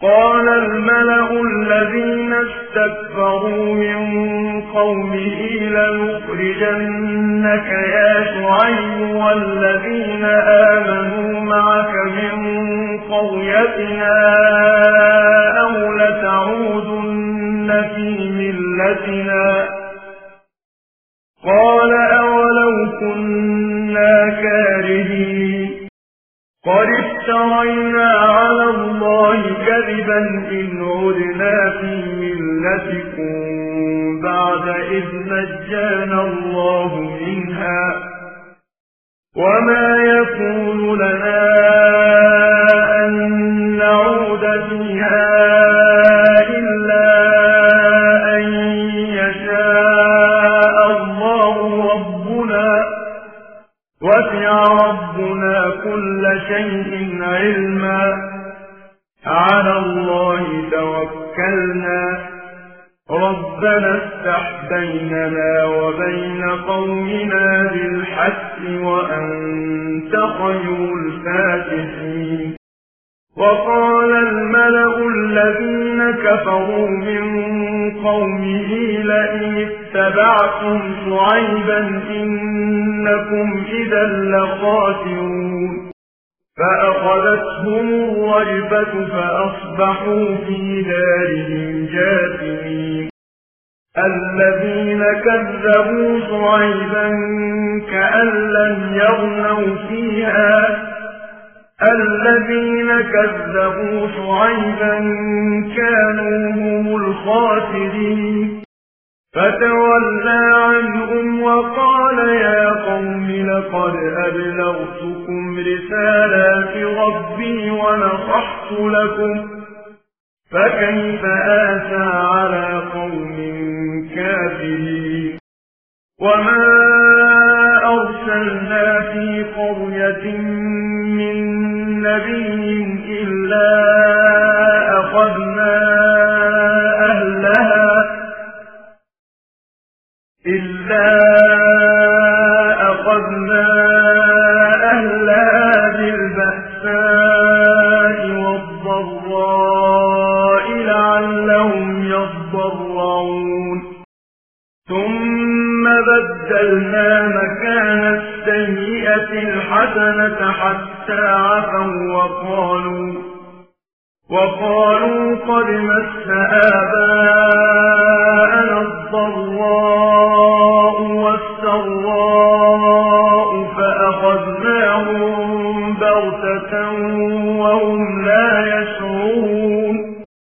قال الملأ الذين استكبروا من قومه لنخرجنك يا شعيب والذين آمنوا معك من قريتنا أو لتعودن في ملتنا قال أولو كنا كارهين قد افترينا على الله كذبا إن عدنا في ملتكم بعد إذ نجانا الله منها وما يكون لنا أن نعود فيها إلا أن يشاء الله ربنا وسع ربنا كل شيء علما على الله توكلنا ربنا افتح بيننا وبين قومنا بالحق وأنت خير الفاتحين وقال الملأ الذين كفروا من قومه لئن اتبعتم شعيبا إنكم إذا لخاسرون فأخذتهم الرجفة فأصبحوا في دارهم جاثمين الذين كذبوا شعيبا كأن لم يغنوا فيها الذين كذبوا شعيبا كانوا هم الخاسرين فتولى عنهم وقال يا قوم لقد أبلغتكم رسالات ربي ونصحت لكم فكيف آسى على قوم كافرين وما أرسلنا في قرية من نبي إلا أخذنا أهلها بالبأساء والضراء لعلهم يضرعون ثم بدلنا مكان السيئة الحسنة حتى عفوا وقالوا قد مس آباءنا الضراء